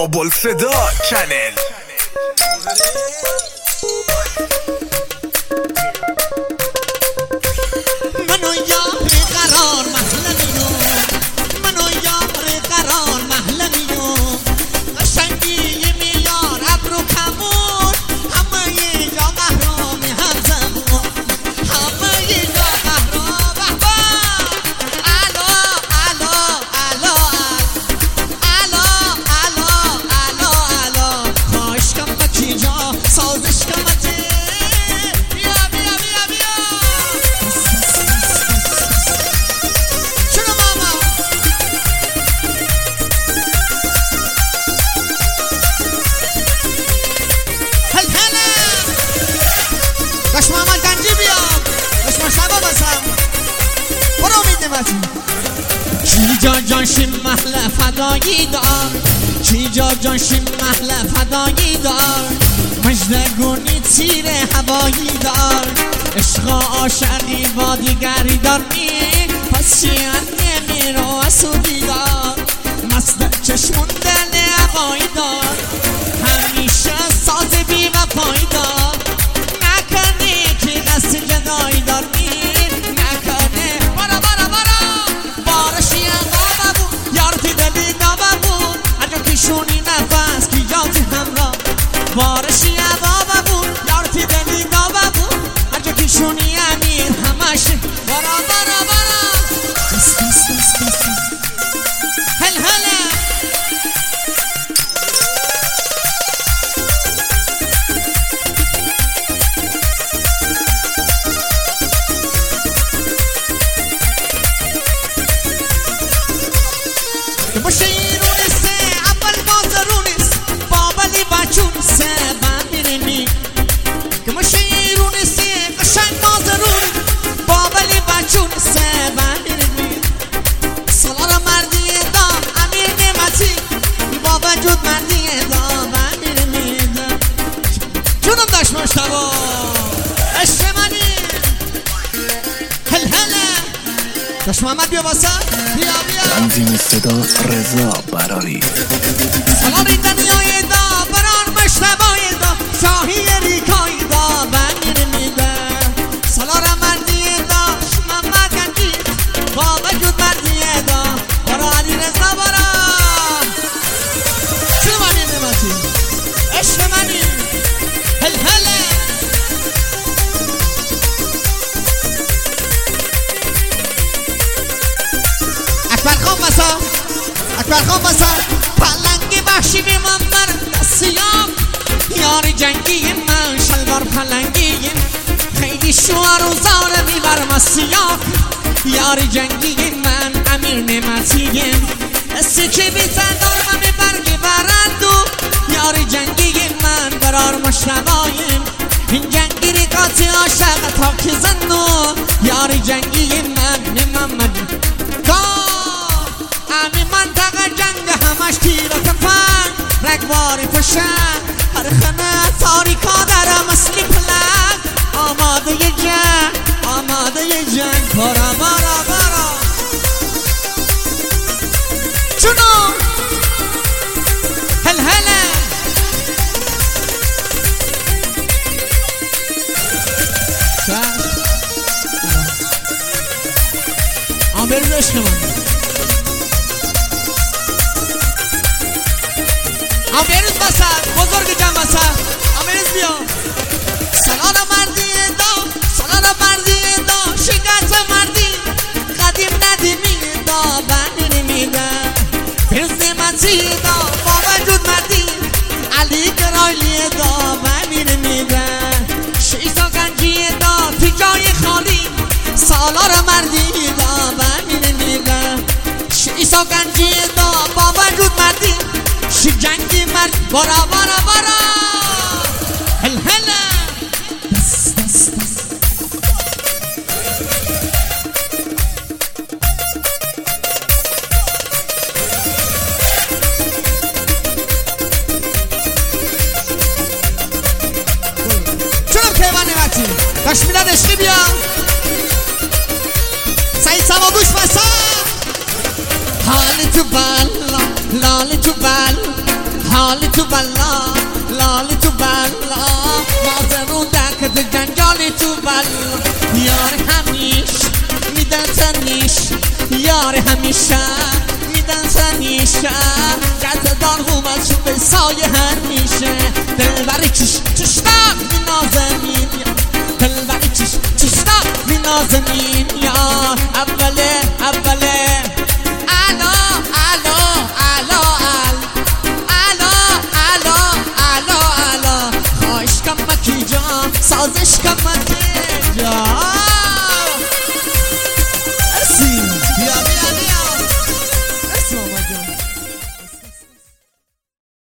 بلصدا چنل. منو یار قرار محلمیو، منو یار قرار محلمیو، قشنگی میار ابرو کمون، همه جا قهرامی هم زمون، همه جا قهرام بابا. الو الو الو الو الو الو الو خواهش کم بکی جا سازش کمته. چیجا جانشیم محل فدایی دار، چیجا جانشیم محل فدایی دار، مجدگونی تیر هوایی دار، عشق عاشقی با دیگری دار می پس چیان نمیرو اسودی دار، مست چشمون دل هوایی دار، همیشه ساز بی و پایی دار، نکنی که قصد جدایی دار می نکنه. برا برا برا بارشی اقا ببون یارتی دلی دا ببون اجا کشونی نفس کی جاتی همراه، بارشی اقا ببون یارتی دلی دا ببون اجا کشونی امیر همش. برا برا برا هل هله باشه ایرونسته اول بازرونست بابلی بچونسته بمیرمی که باشه ایرونسته قشنگ بازرونست بابلی بچونسته بمیرمی. سالارا مردی دام امیر نعمتی با وجود مردی دام بمیرمی. جونم داشت مشتبا عشق منی هل هله داشت محمد بیا واسه بیا بیا تنظیم صدا رضا براری. سالاری دنیای دا بران مشتبای دا شاهی ریکای دا بمیر میده. سالار مردی دا محمد گنجی با وجود مردی دا برا علی رضا برا. چرا منی نمتی عشق منی هل هله اکبر خان بسا اکبر خان بسا پلنگی وحشی بی من مرد سیام یار جنگی من شلوار پلنگی خیلی شوار و زاره میبر مسیاک یار جنگی من امیر نعمتی دستی که بی صدار من برگی برندو یار جنگی من برار مشربایم این جنگی ریکاتی عاشق تا که زنو یار جنگی من محمد امی منطقه جنگ همش تیر و تفنگ رگباری پشنگ هر خمه تاریکا در مسلی پلنگ آماده جنگ آماده جنگ. برا برا برا چونو هل هله برید عشق من بریز بسر بزرگ جمع بسر بریز بیا. سالار مردی دا سالار مردی دا شکست مردی قدیم ندیمی دا بندی میده. بریز نعمتی دا با وجود مردی علی کرایلی دا بندی میده. شیسا گنجی دا پی جای خالی سالار مردی دا بندی میده. شیسا گنجی دا با وجود مردی شی جنگی مرد برا برا برا هل هلا دست دست دست چونم کیوان نمتی داشت میلاد عشقی بیا سعید سوابوش بسا حال تو بلا لال تو بلا حالی تو بلا لالی تو بلا مازرون دکت جنجالی تو بلا یار همیش میدن سنیش یار همیشه میدن سنیشه جد دار اومد شو به سایه همیشه دلبری چشتاق می نازنین دلبری چشتاق می نازنین